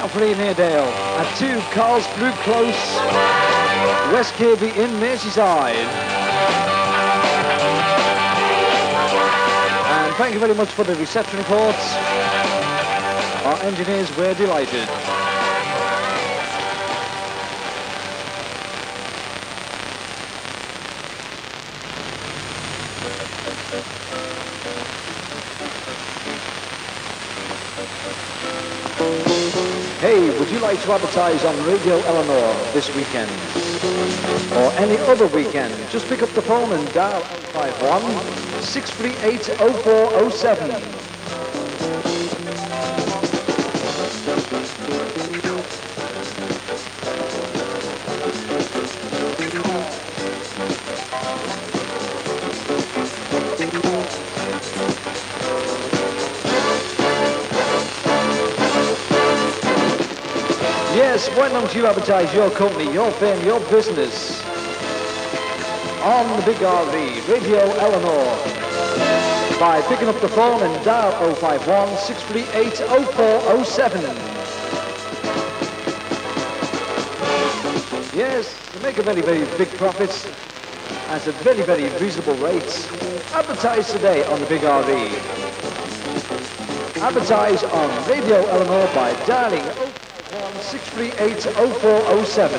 Calfrey in Airedale, at 2 Carlsbrook Close, West Kirby in Merseyside. And thank you very much for the reception reports. Our engineers were delighted. Hey, would you like to advertise on Radio Eleanor this weekend? Or any other weekend? Just pick up the phone and dial 51-638-0407. Yes, why don't you advertise your company, your firm, your business on the Big RV, Radio Eleanor, by picking up the phone and dial 051-638-0407. Yes, to make a very, very big profits at a very, very reasonable rates. Advertise today on the Big RV. Advertise on Radio Eleanor by dialing 638-0407.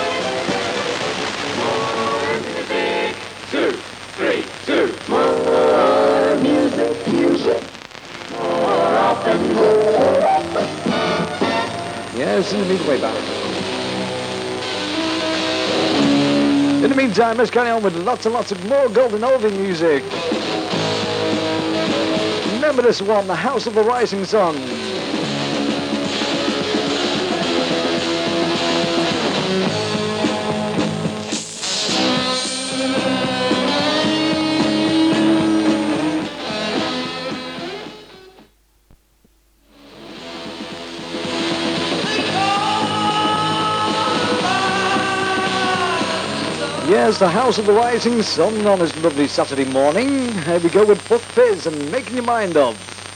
2, 3, 2. More music. More often. Yes, in the midway band. In the meantime, let's carry on with lots and lots of more Golden Oldie music. Remember this one, The House of the Rising Sun. Yes, The House of the Rising Sun on this lovely Saturday morning. Here we go with Buck Fizz and Making Your Mind Up.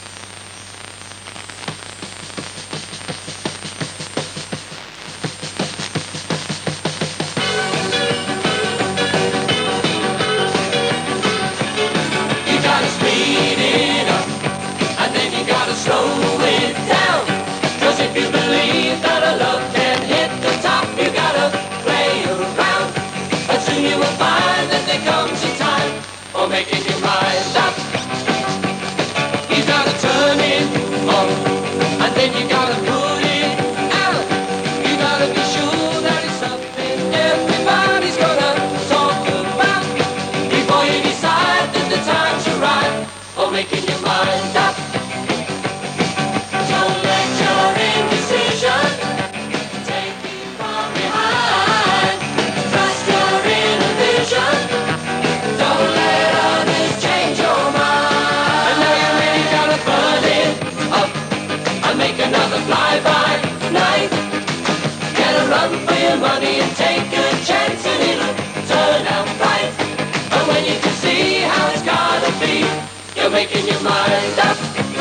You gotta speed it up, and then you gotta slow it down. 'Cause if you believe that a love can hit the top, you gotta play around. And soon you will find that there comes a time for making your mind up. You gotta turn it on, and then you gotta put it out. You gotta be sure that it's something everybody's gonna talk about before you decide that the time's right for making your mind up. Don't let your indecision take you from behind. Trust your inner vision. Don't let others change your mind. And now you really gotta burn it up and make another fly-by night. Get a run for your money and take a chance and it'll turn out right. And when you can see how it's gotta be, you're making your mind up.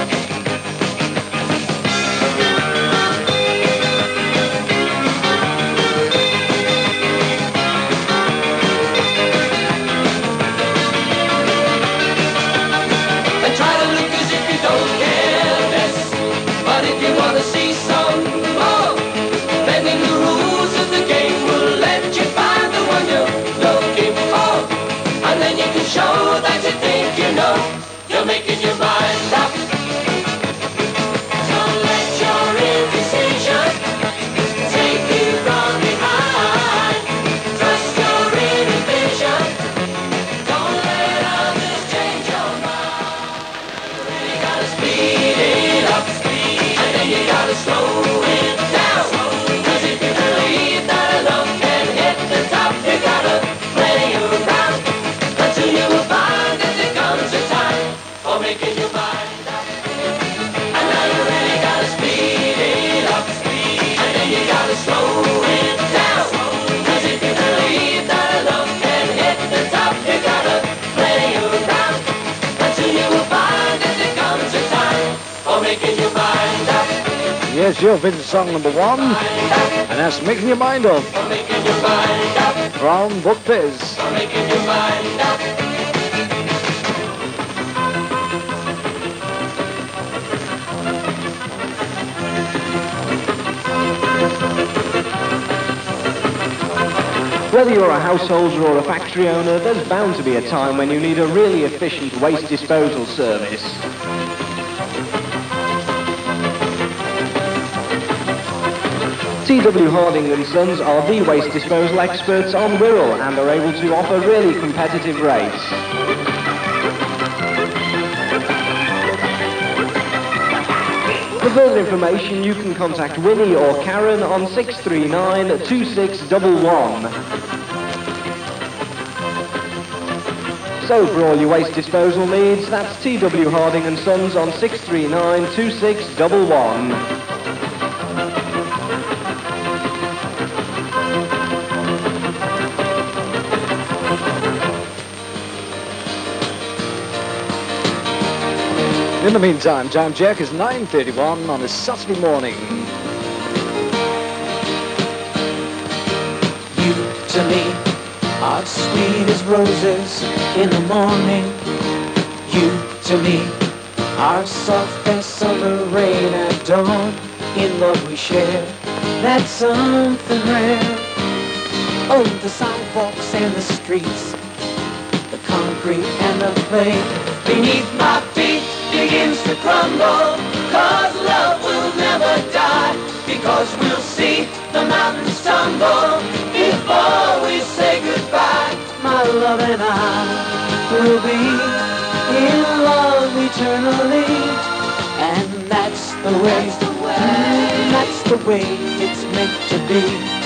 And try to look as if you don't care less. But if you wanna see some more, bending the rules of the game will let you find the one you're looking for. And then you can show that you think you know you're making your mind up. Don't let your indecision take you from behind. Trust your inner vision. Don't let others change your mind. You really gotta speed it up, and then you gotta slow it down. 'Cause if you believe that a love can hit the top, you gotta play around. And soon you will find that there comes a time for making your mind up. And now you really gotta speed it up, and then you gotta slow it down. 'Cause if you believe that a love can hit the top, you gotta play around. And soon you will find that there comes a time for making your mind up. Yes, your Vince song number 1, and that's Making Your Mind Up from Buck Fizz. Whether you're a householder or a factory owner, there's bound to be a time when you need a really efficient waste disposal service. T.W. Harding & Sons are the waste disposal experts on Wirral and are able to offer really competitive rates. For further information, you can contact Winnie or Karen on 639-2611. So for all your waste disposal needs, that's T.W. Harding & Sons on 639-2611. In the meantime, time check is 9:31 on a Saturday morning. You to me are sweet as roses in the morning. You to me are soft as summer rain at dawn. In love we share, that's something rare. Oh, the sidewalks and the streets, the concrete and the clay beneath my feet begins to crumble, 'cause love will never die, because we'll see the mountains tumble before we say goodbye. My love and I will be in love eternally, and that's the way, that's the way it's meant to be.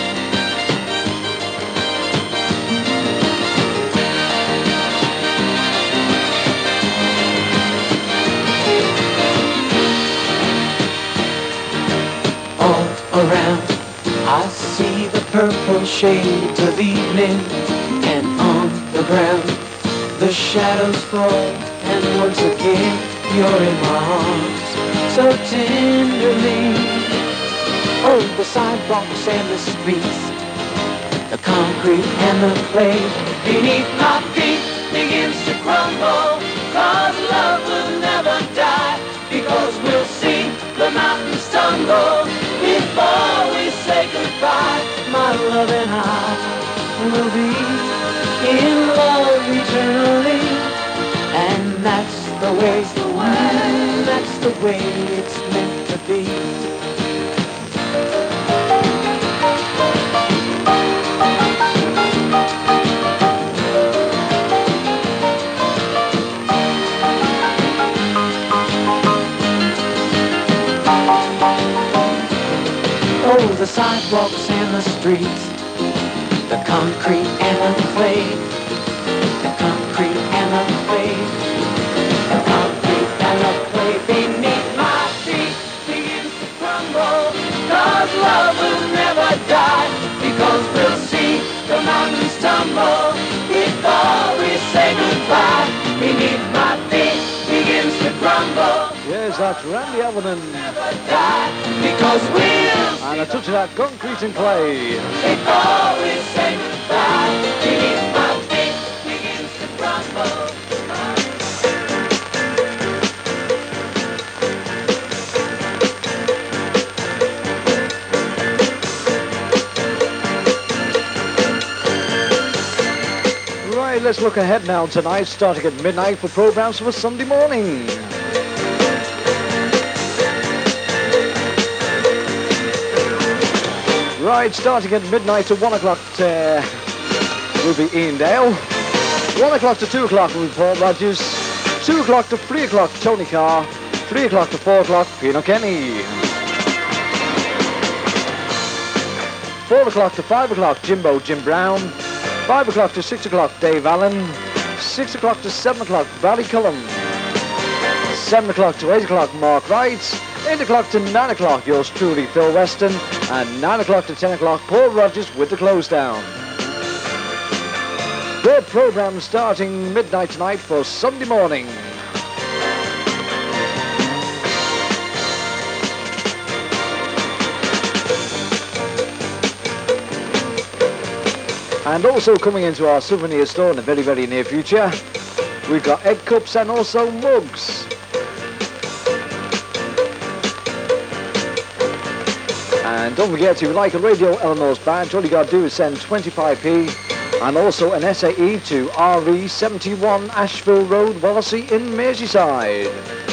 Around, I see the purple shades of evening, and on the ground the shadows fall, and once again you're in my arms so tenderly. Oh, the sidewalks and the streets, the concrete and the clay beneath my feet begins to crumble, 'cause love will never die, because we'll see the mountains tumble before we say goodbye. My love and I will be in love eternally, and that's the way, that's the way it's meant to be. Oh, the sidewalks and the streets, the concrete and the clay, the concrete and the clay, the concrete and the clay beneath my feet begins to crumble, 'cause love will never die, because we'll see the mountains tumble before we say goodbye. Beneath my feet begins to crumble. Yes, that's Randy Allen, Because we'll and a touch of that concrete and clay. before we say goodbye, beneath my feet begins to crumble. Right, let's look ahead now tonight, starting at midnight for programs for Sunday morning. Right, starting at midnight to 1 o'clock will be Ian Dale. 1 o'clock to 2 o'clock will be Paul Rogers. 2 o'clock to 3 o'clock Tony Carr. 3 o'clock to 4 o'clock Pino Kenny. 4 o'clock to 5 o'clock Jim Brown. 5 o'clock to 6 o'clock Dave Allen. 6 o'clock to 7 o'clock Barry Cullen. 7 o'clock to 8 o'clock Mark Wright. 8 o'clock to 9 o'clock, yours truly, Phil Weston. And 9 o'clock to 10 o'clock, Paul Rogers with the close down. The program starting midnight tonight for Sunday morning. And also coming into our souvenir store in the very, very near future, we've got egg cups and also mugs. And don't forget, if you like a Radio Eleanor's badge, all you got to do is send 25p and also an SAE to RE71 Asheville Road, Wallasey in Merseyside.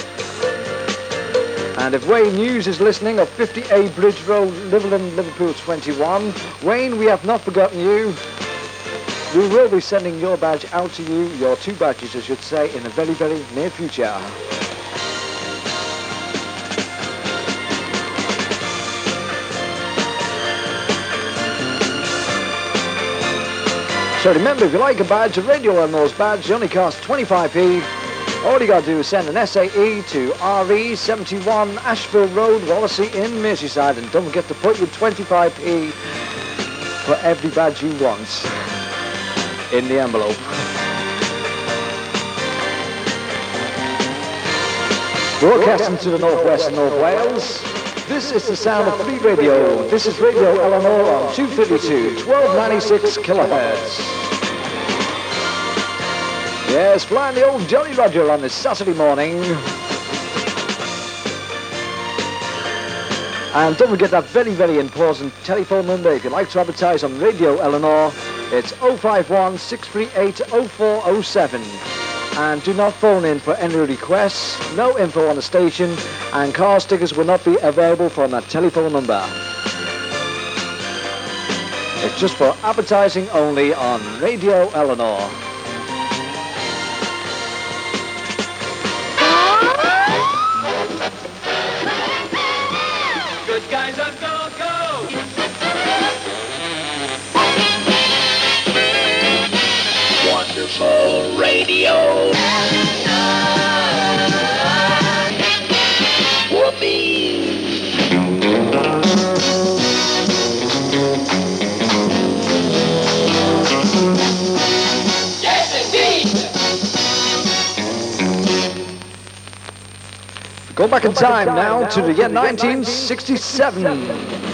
And if Wayne Hughes is listening of 50A Bridge Road, Liverland, Liverpool 21, Wayne, we have not forgotten you. We will be sending your badge out to you, your two badges I should say, in the very, very near future. So remember, if you like a badge, a Radio Eleanor's badge, they only cost 25p. All you got to do is send an SAE to RE71 Asheville Road, Wallasey in Merseyside, and don't forget to put your 25p for every badge you want in the envelope. Broadcasting to the northwest and North Wales, this is the sound of Free Radio. This is Radio Eleanor on 232, 1296 kilohertz. Yes, flying the old Jolly Roger on this Saturday morning. And don't forget that very, very important telephone number if you'd like to advertise on Radio Eleanor. It's 051 638 0407. And do not phone in for any requests, no info on the station, and car stickers will not be available from that telephone number. It's just for advertising only on Radio Eleanor. Good guys on go, go! Wonderful radio. Whoopee. Yes, indeed. Go back in time now to the year 1967.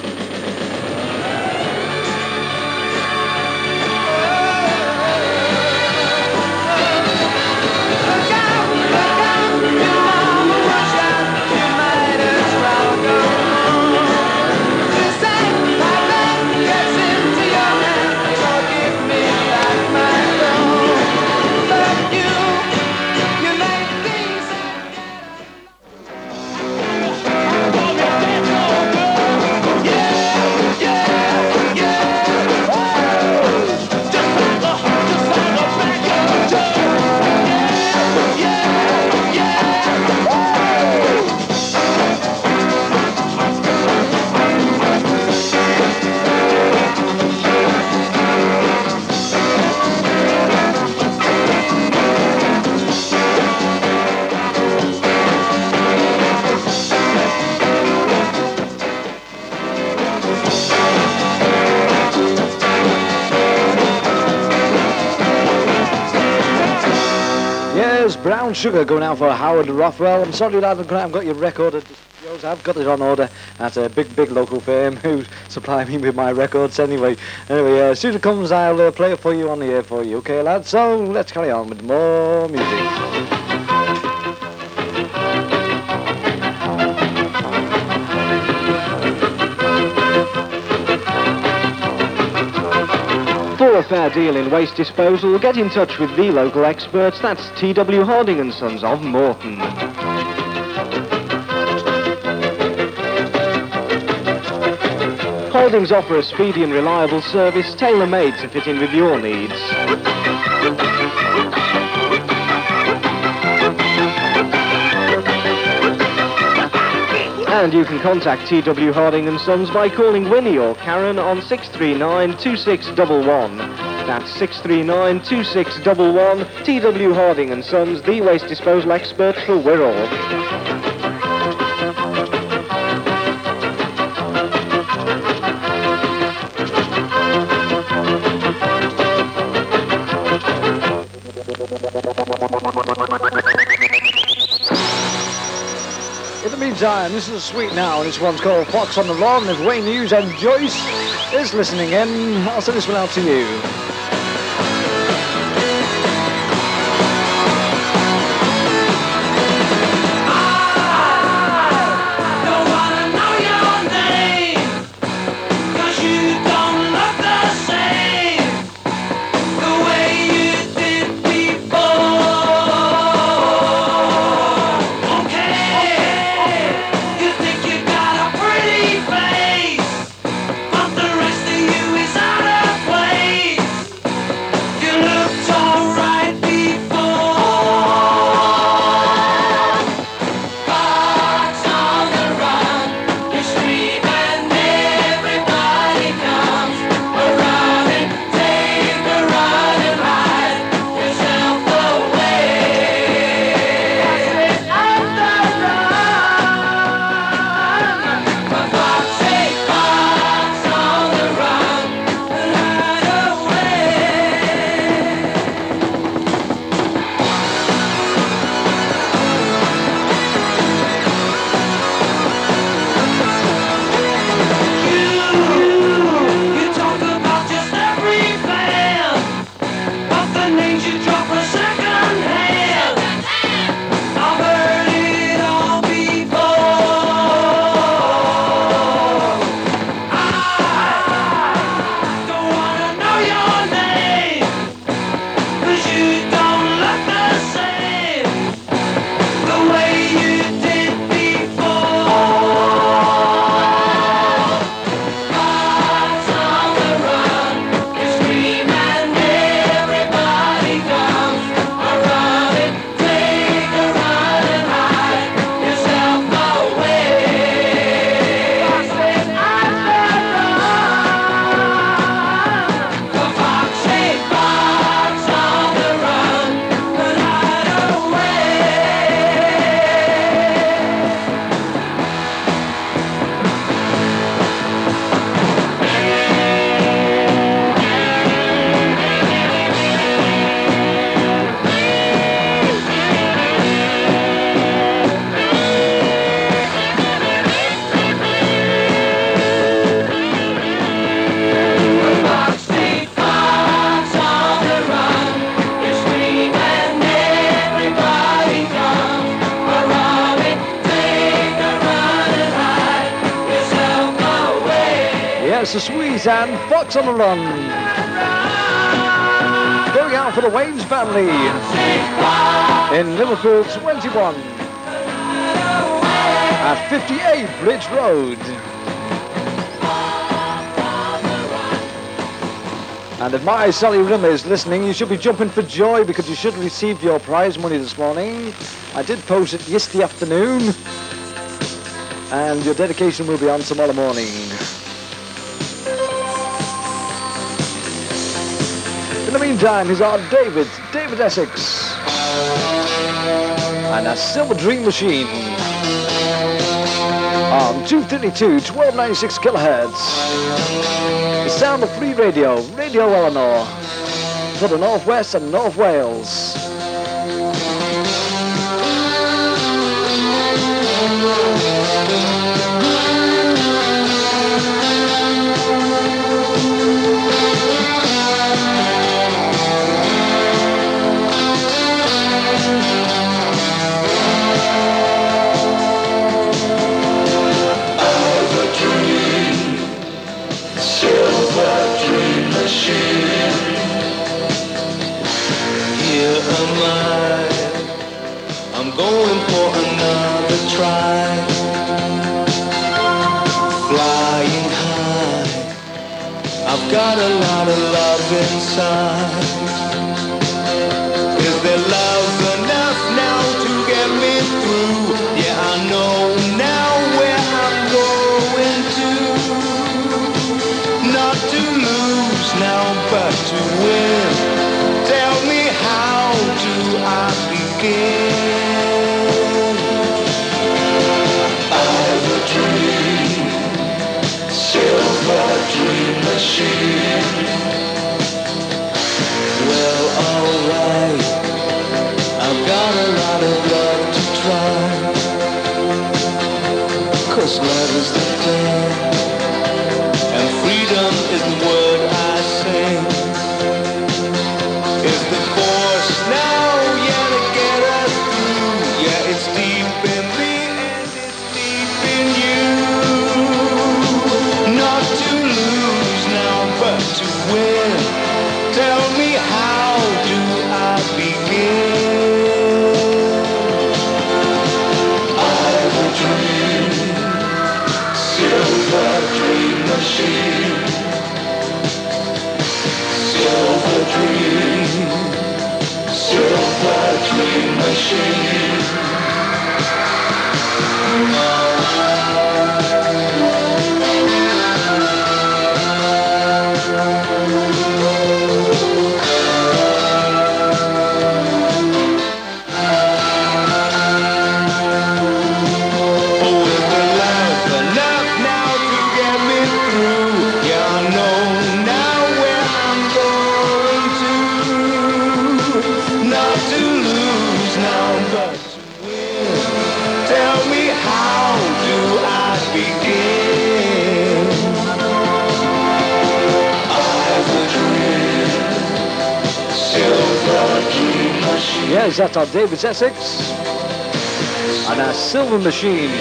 Brown Sugar going out for Howard Rothwell. I'm sorry, lad, I haven't got your record. I've got it on order at a big local firm who supply me with my records anyway. As soon as it comes, I'll play it for you on the air for you, okay, lad? So let's carry on with more music. For a fair deal in waste disposal, get in touch with the local experts. That's T.W. Harding and Sons of Morton. Holdings offer a speedy and reliable service tailor-made to fit in with your needs. And you can contact T.W. Harding and Sons by calling Winnie or Karen on 639-2611. That's 639-2611. T.W. Harding and Sons, the waste disposal experts for Wirral. In the meantime, this is Sweet Now, and this one's called Fox on the Lawn. If Wayne Hughes and Joyce is listening in, I'll send this one out to you. Yes, the Swedes and Fox on the Run. Going out for the Wayne's family in Liverpool 21 at 58 Bridge Road. And if my Sally Rim is listening, you should be jumping for joy because you should have received your prize money this morning. I did post it yesterday afternoon, and your dedication will be on tomorrow morning. In the meantime, here's our David Essex, and a Silver Dream Machine on 232, 1296 kilohertz. The sound of free radio, Radio Eleanor, for the Northwest and North Wales. I'm going for another try. Flying high, I've got a lot of love inside. Is there love enough now to get me through? Yeah, I know now where I'm going to. Not to lose now, but to win. Tell me, how do I begin? I've a dream, silver dream machine. Well, alright, I've got a lot of love to try. 'Cause love is the thing, and freedom is the word I sing. Is the force now, yeah, to get us through. Yeah, it's deep in me and it's deep in you. Not to lose now, but to win. Tell me, how do I begin? I've a dream, silver dream machine. Silver dream, silver dream machine. Yes, that's our David Essex and our Silver Machine.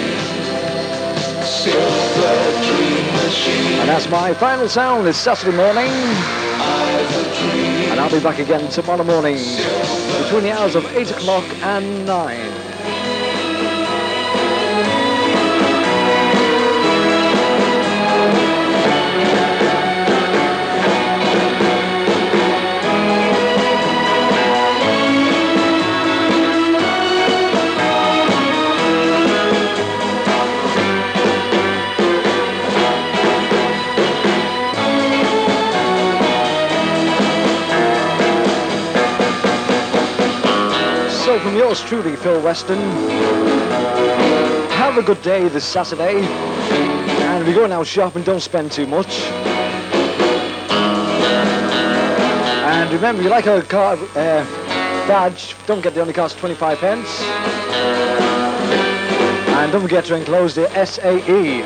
Silver dream machine. And that's my final sound this Saturday morning. And I'll be back again tomorrow morning between the hours of 8 o'clock and 9. So from yours truly, Phil Weston, have a good day this Saturday, and if you're going out shopping, don't spend too much. And remember, you like a car badge, don't get the only cost 25 pence. And don't forget to enclose the SAE.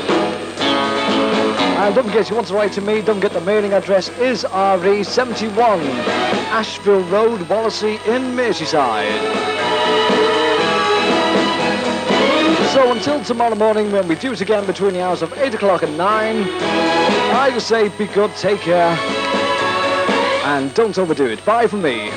And don't forget, if you want to write to me, don't forget the mailing address is RE71, Asheville Road, Wallasey in Merseyside. So until tomorrow morning when we do it again between the hours of 8 o'clock and 9, I just say be good, take care, and don't overdo it. Bye from me.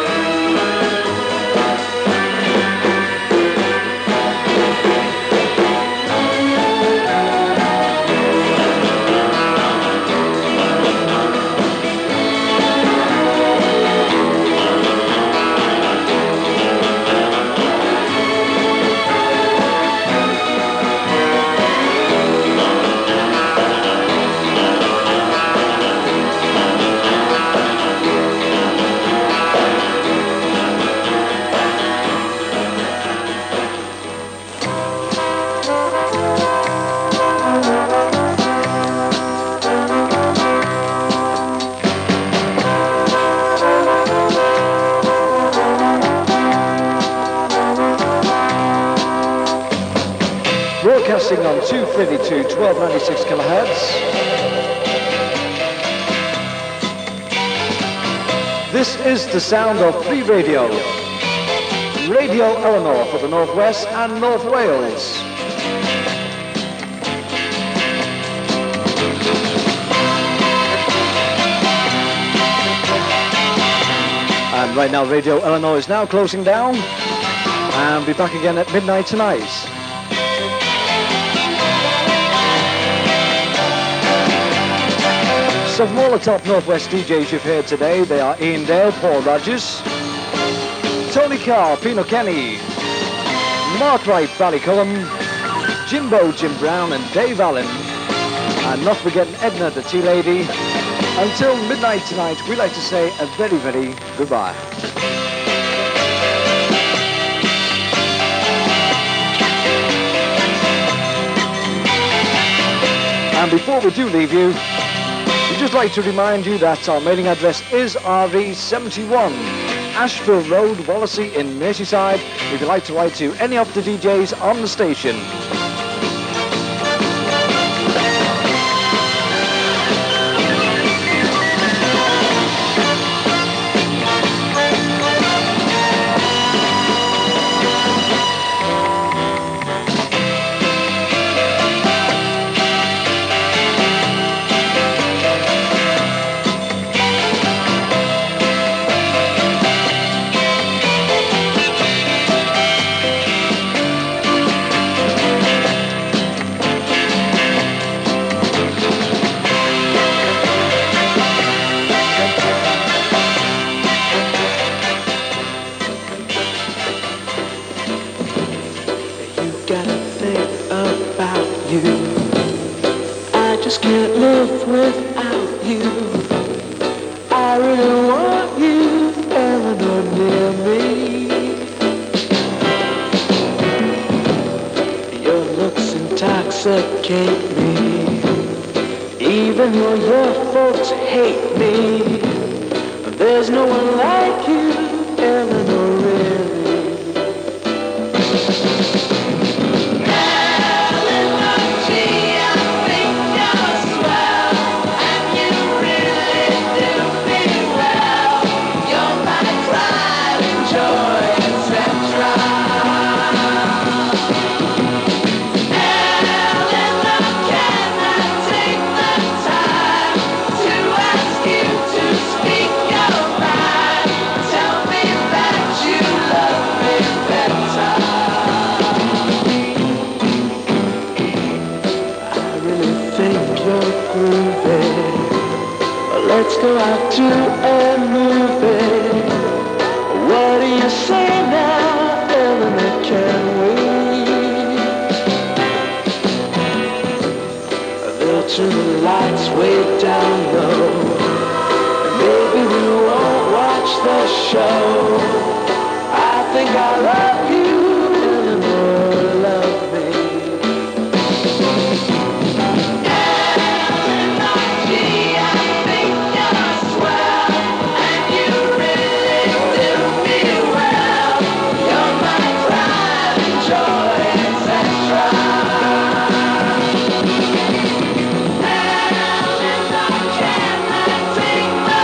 Broadcasting on 232, 1296 kilohertz. This is the sound of free radio. Radio Eleanor for the Northwest and North Wales. And right now Radio Eleanor is now closing down. And be back again at midnight tonight. So from all the top Northwest DJs you've heard today, they are Ian Dale, Paul Rogers, Tony Carr, Pino Kenny, Mark Wright, Ballycullen, Jimbo, Jim Brown and Dave Allen, and not forgetting Edna, the Tea Lady. Until midnight tonight, we'd like to say a very, very goodbye. And before we do leave you, we'd just like to remind you that our mailing address is RE71, Asheville Road, Wallasey in Merseyside, if you'd like to write to any of the DJs on the station.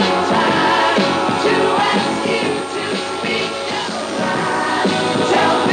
Tell me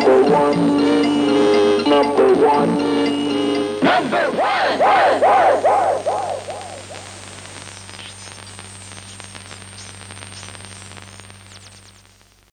Number one. Number one. Number one.